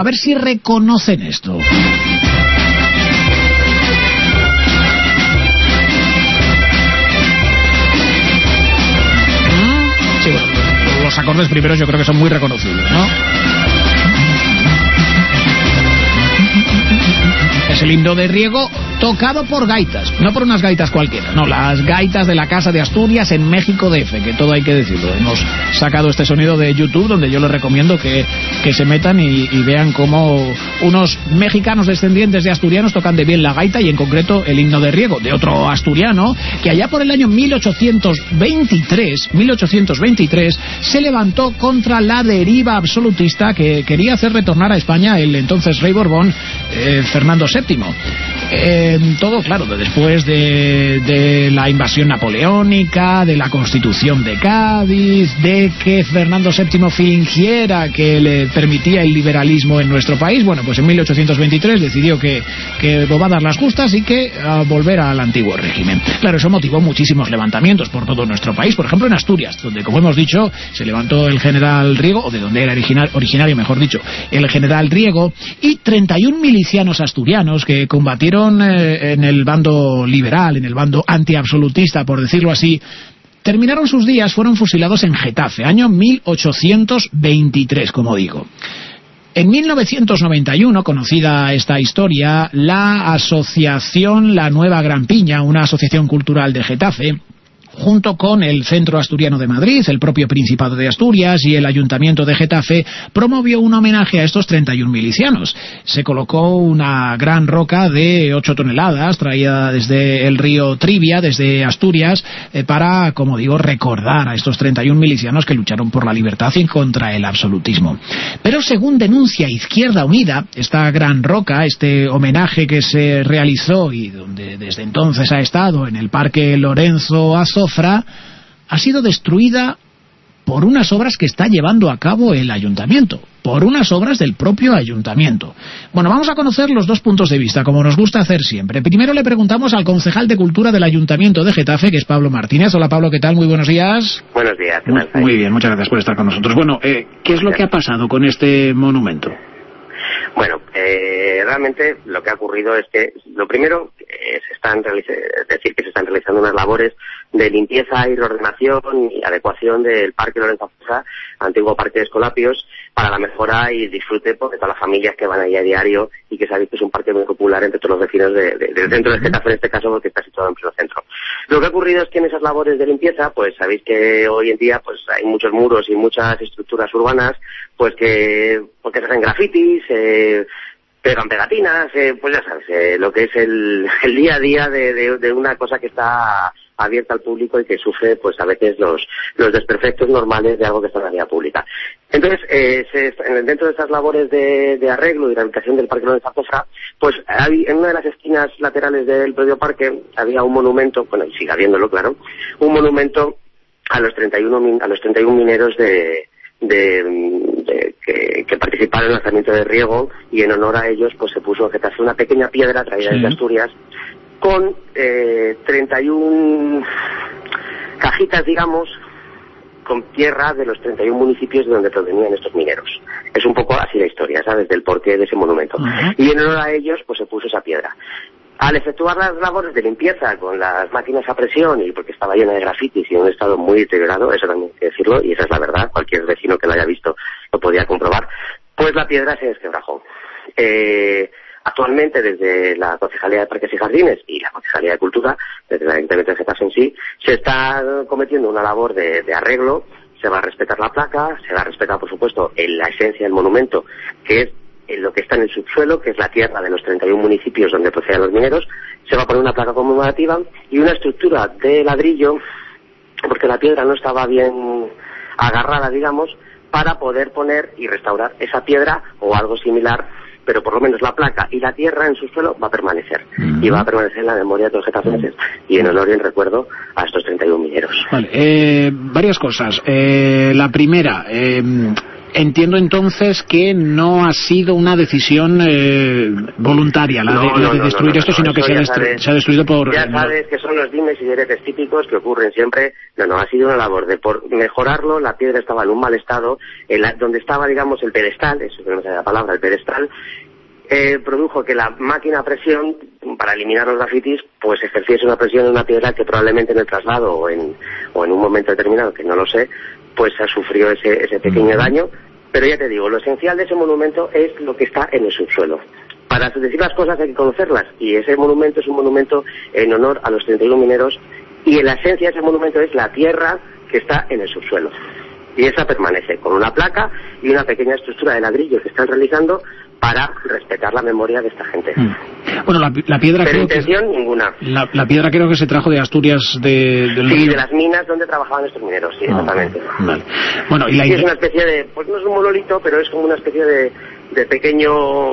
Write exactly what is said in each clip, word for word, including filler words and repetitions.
ver si reconocen esto. Sí, bueno, los acordes primeros yo creo que son muy reconocibles, ¿no? Es el himno de Riego tocado por gaitas, no por unas gaitas cualquiera, no, las gaitas de la Casa de Asturias en México D F, que todo hay que decirlo. Hemos sacado este sonido de YouTube, donde yo les recomiendo que, que se metan y, y vean cómo unos mexicanos descendientes de asturianos tocan de bien la gaita, y en concreto el himno de Riego, de otro asturiano, que allá por el año mil ochocientos veintitrés se levantó contra la deriva absolutista que quería hacer retornar a España el entonces rey Borbón, eh, Fernando séptimo. Eh, todo, claro, después de, de la invasión napoleónica, de la Constitución de Cádiz, de que Fernando séptimo fingiera que le permitía el liberalismo en nuestro país. Bueno, pues en mil ochocientos veintitrés decidió que, que bobadas las justas y que a volver al antiguo régimen. Claro, eso motivó muchísimos levantamientos por todo nuestro país, por ejemplo en Asturias, donde, como hemos dicho, se levantó el general Riego, o de donde era original, originario, mejor dicho, el general Riego, y treinta y un milicianos asturianos que combatieron en el bando liberal, en el bando antiabsolutista, por decirlo así, terminaron sus días, fueron fusilados en Getafe, año mil ochocientos veintitrés, como digo. En mil novecientos noventa y uno, conocida esta historia, la asociación La Nueva Gran Piña, una asociación cultural de Getafe, junto con el Centro Asturiano de Madrid, el propio Principado de Asturias y el Ayuntamiento de Getafe, promovió un homenaje a estos treinta y un milicianos. Se colocó una gran roca de ocho toneladas, traída desde el río Trivia, desde Asturias, eh, para, como digo, recordar a estos treinta y un milicianos que lucharon por la libertad y contra el absolutismo. Pero según denuncia Izquierda Unida, esta gran roca, este homenaje que se realizó y donde desde entonces ha estado en el Parque Lorenzo Azofra, ha sido destruida por unas obras que está llevando a cabo el ayuntamiento, por unas obras del propio ayuntamiento. Bueno, vamos a conocer los dos puntos de vista, como nos gusta hacer siempre. Primero le preguntamos al concejal de Cultura del Ayuntamiento de Getafe, que es Pablo Martínez. Hola, Pablo, ¿qué tal? Muy buenos días. Buenos días. Muy, muy bien, muchas gracias por estar con nosotros. Bueno, eh, ¿qué es lo que ha pasado con este monumento? Bueno, eh, realmente lo que ha ocurrido es que, lo primero, eh, se están es decir, que se están realizando unas labores de limpieza y reordenación y adecuación del Parque Lorenzo Azofra, antiguo Parque de Escolapios, para la mejora y disfrute pues, de todas las familias que van allí a diario, y que sabéis que es un parque muy popular entre todos los vecinos de, de, del centro de Getafe, en este caso, porque está situado en pleno centro. Lo que ha ocurrido es que en esas labores de limpieza, pues sabéis que hoy en día pues hay muchos muros y muchas estructuras urbanas, pues que porque se hacen grafitis, eh, pegan pegatinas, eh, pues ya sabes, eh, lo que es el, el día a día de, de, de una cosa que está abierta al público y que sufre pues a veces los, los desperfectos normales de algo que está en la vía pública. Entonces, eh, se, dentro de estas labores de, de arreglo y rehabilitación del Parque Lorenzo Azofra, pues hay, en una de las esquinas laterales del propio parque había un monumento, bueno, y sigue habiéndolo, claro, un monumento a los treinta y uno, a los treinta y uno mineros de De, de, que, que participaron en el lanzamiento de Riego, y en honor a ellos pues se puso en Getafe una pequeña piedra traída desde sí. Asturias con eh, treinta y una cajitas, digamos, con tierra de los treinta y uno municipios de donde provenían estos mineros. Es un poco así la historia, ¿sabes?, del porqué de ese monumento. Uh-huh. Y en honor a ellos pues se puso esa piedra. Al efectuar las labores de limpieza con las máquinas a presión, y porque estaba llena de grafitis y en un estado muy deteriorado, eso también hay que decirlo, y esa es la verdad, cualquier vecino que lo haya visto lo podía comprobar, pues la piedra se desquebrajó. Eh, actualmente, desde la Concejalía de Parques y Jardines y la Concejalía de Cultura, desde el Ayuntamiento de Getafe en sí, se está cometiendo una labor de, de arreglo. Se va a respetar la placa, se va a respetar, por supuesto, en la esencia del monumento, que es en lo que está en el subsuelo, que es la tierra de los treinta y uno municipios donde proceden los mineros. Se va a poner una placa conmemorativa y una estructura de ladrillo, porque la piedra no estaba bien agarrada, digamos, para poder poner y restaurar esa piedra o algo similar, pero por lo menos la placa y la tierra en su suelo va a permanecer. Uh-huh. Y va a permanecer en la memoria de todos los getafenses y en honor y en recuerdo a estos treinta y uno mineros. Vale, eh, varias cosas. Eh, la primera, eh, entiendo entonces que no ha sido una decisión eh, voluntaria la de, no, la no, de no, destruir no, no, esto, no, sino que se ha, sabes, se ha destruido por... Ya sabes que son los dimes y diretes típicos que ocurren siempre. No, no, ha sido una labor de por mejorarlo. La piedra estaba en un mal estado, en la, donde estaba, digamos, el pedestal, eso que no sé la palabra, el pedestal, eh, produjo que la máquina a presión, para eliminar los grafitis, pues ejerciese una presión en una piedra que probablemente en el traslado o en, o en un momento determinado, que no lo sé, pues se sufrió ese, ese pequeño uh-huh. daño. Pero ya te digo, lo esencial de ese monumento es lo que está en el subsuelo. Para decir las cosas hay que conocerlas, y ese monumento es un monumento en honor a los treinta y uno mineros, y la esencia de ese monumento es la tierra que está en el subsuelo. Y esa permanece, con una placa y una pequeña estructura de ladrillo que están realizando para respetar la memoria de esta gente. Mm. Bueno, la, la piedra Pero creo intención que, ninguna. La, la piedra creo que se trajo de Asturias, de, del sí, río. de las minas donde trabajaban estos mineros, sí, ah, exactamente. Vale. Bueno, y la y es una especie de, pues no es un monolito, pero es como una especie de, de pequeño,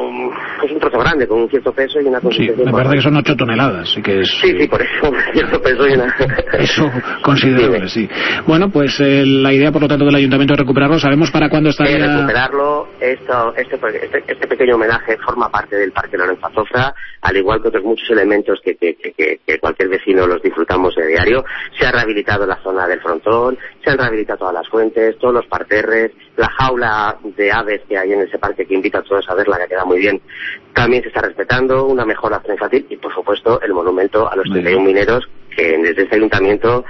pues un trozo grande, con un cierto peso y una consistencia. Sí, me parece que son ocho toneladas, así que es... Sí, sí, por eso, un cierto peso y una... Eso considerable, sí. sí. Bueno, pues eh, la idea, por lo tanto, del ayuntamiento es recuperarlo. ¿Sabemos para cuándo estaría...? Eh, recuperarlo, esto, este, este, este pequeño homenaje forma parte del Parque Lorenzo Azofra, al igual que otros muchos elementos que, que, que, que cualquier vecino los disfrutamos de diario. Se ha rehabilitado la zona del frontón, se han rehabilitado todas las fuentes, todos los parterres, la jaula de aves que hay en ese parque, que invita a todos a verla, que queda muy bien, también se está respetando, una mejora infantil y, por supuesto, el monumento a los treinta y uno mineros, que desde este ayuntamiento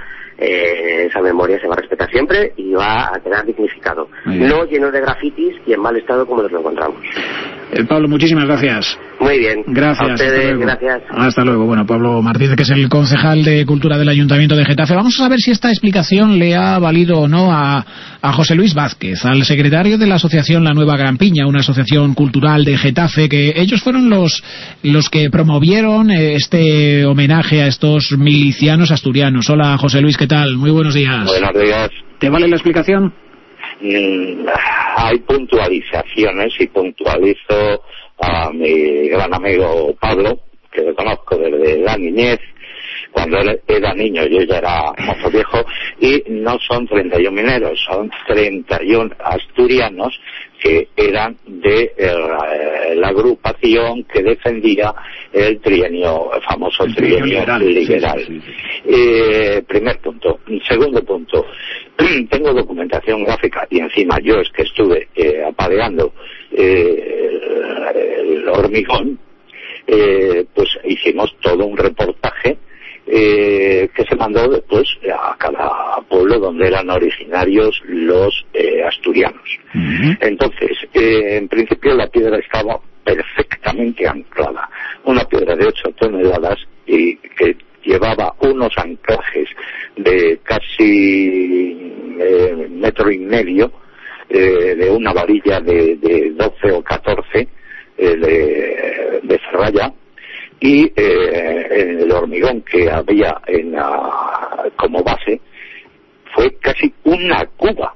eh, esa memoria se va a respetar siempre y va a quedar dignificado. No lleno de grafitis y en mal estado como nos lo encontramos. Eh, Pablo, muchísimas gracias. Muy bien. Gracias. A ustedes, hasta luego. gracias. Hasta luego. Bueno, Pablo Martínez, que es el concejal de Cultura del Ayuntamiento de Getafe. Vamos a saber si esta explicación le ha valido o no a, a José Luis Vázquez, al secretario de la asociación La Nueva Gran Piña, una asociación cultural de Getafe, que ellos fueron los, los que promovieron este homenaje a estos milicianos asturianos. Hola, José Luis, ¿qué tal? Muy buenos días. Buenos días. ¿Te vale la explicación? Mm, hay puntualizaciones y puntualizo a mi gran amigo Pablo, que lo conozco desde la niñez, cuando él era niño, yo ya era mozo viejo, y no son treinta y uno mineros, son treinta y uno asturianos que eran de eh, la agrupación que defendía el trienio, el famoso el trienio liberal. liberal. Sí, sí, sí. Eh, primer punto. Segundo punto, tengo documentación gráfica y encima yo es que estuve eh, apaleando eh, el, el hormigón, eh, pues hicimos todo un reportaje Eh, que se mandó después a cada pueblo donde eran originarios los eh, asturianos. Uh-huh. Entonces, eh, en principio la piedra estaba perfectamente anclada. Una piedra de ocho toneladas y que llevaba unos anclajes de casi eh, metro y medio, eh, de una varilla de, de doce o catorce eh, de, de ferralla. Y eh, el hormigón que había en la, como base fue casi una cuba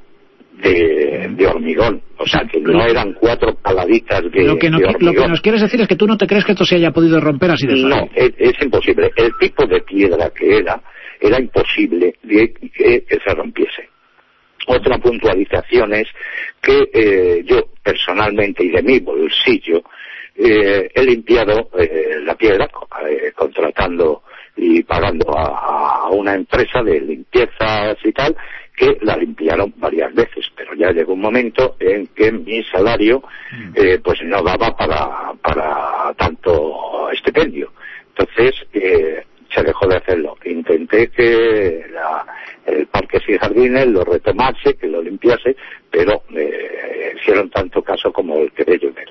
de, de hormigón, o sea que no eran cuatro paladitas de, lo que no, de hormigón. Lo que nos quieres decir es que tú no te crees que esto se haya podido romper así de fácil. No, es, es imposible. El tipo de piedra que era, era imposible de que, que se rompiese. Otra puntualización es que eh, yo personalmente y de mi bolsillo Eh, he limpiado eh, la piedra eh, contratando y pagando a, a una empresa de limpiezas y tal, que la limpiaron varias veces, pero ya llegó un momento en que mi salario eh, pues no daba para, para tanto estipendio. Entonces eh, se dejó de hacerlo. Intenté que la, el Parques y Jardines lo retomase, que lo limpiase, pero eh, hicieron tanto caso como el que de llover.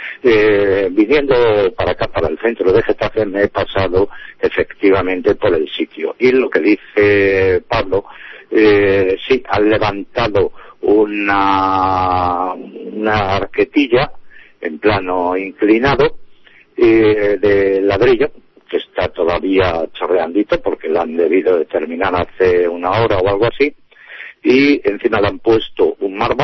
Eh, viniendo para acá, para el centro de Getafe, me he pasado efectivamente por el sitio. Y lo que dice Pablo, eh, sí, han levantado una, una arquetilla en plano inclinado eh, de ladrillo, que está todavía chorreandito porque la han debido de terminar hace una hora o algo así, y encima le han puesto un mármol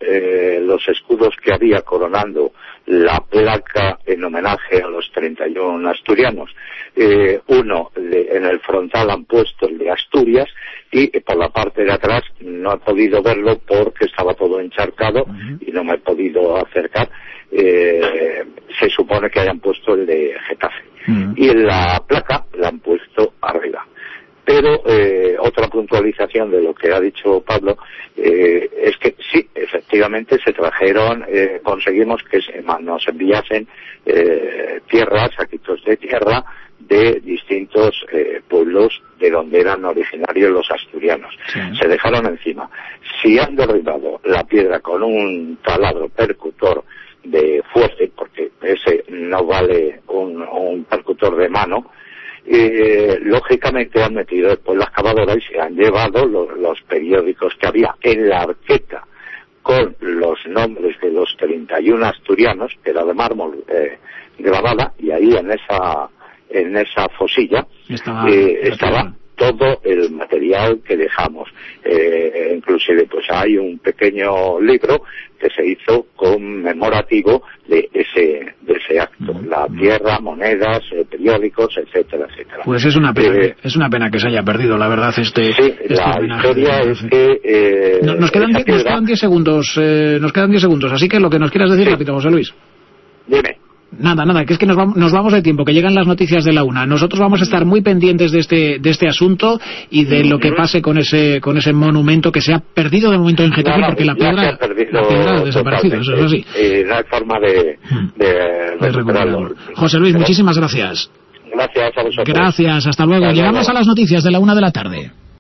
eh, los escudos que había coronando la placa en homenaje a los treinta y uno asturianos. Eh, uno, de, en el frontal han puesto el de Asturias, y por la parte de atrás no he podido verlo porque estaba todo encharcado uh-huh. y no me he podido acercar. Eh, se supone que hayan puesto el de Getafe. Uh-huh. Y en la placa la han puesto arriba. Pero eh, otra puntualización de lo que ha dicho Pablo eh, es que sí, efectivamente se trajeron, eh, conseguimos que se, nos enviasen eh, tierras, saquitos de tierra de distintos eh, pueblos de donde eran originarios los asturianos. Sí. Se dejaron encima. Si han derribado la piedra con un taladro percutor de fuerte, porque ese no vale un, un percutor de mano, Eh, lógicamente han metido después la excavadora y se han llevado los, los periódicos que había en la arqueta con los nombres de los treinta y uno asturianos, que era de mármol eh, grabada, y ahí en esa en esa fosilla estaba, eh, estaba todo el material que dejamos. Eh, inclusive pues hay un pequeño libro que se hizo conmemorativo de ese de ese acto, mm. la tierra, monedas, eh, periódicos, etcétera, etcétera. Pues es una pena, eh, es una pena que se haya perdido, la verdad, este. Sí, este la homenaje. historia es que eh, nos, nos quedan diez, piedra... nos quedan diez segundos, eh, nos quedan diez segundos, así que lo que nos quieras decir, sí. Rápido, José Luis. Dime. Nada, nada, que es que nos vamos, nos vamos de tiempo, que llegan las noticias de la una. Nosotros vamos a estar muy pendientes de este de este asunto y de lo que pase con ese con ese monumento que se ha perdido de momento en Getafe, no, no, porque la piedra, la piedra ha desaparecido, eso es así. Y no hay forma de, de, de, de recuperarlo. José Luis, muchísimas gracias. Gracias a vosotros. Gracias, hasta luego. Hasta Llegamos luego. a las noticias de la una de la tarde.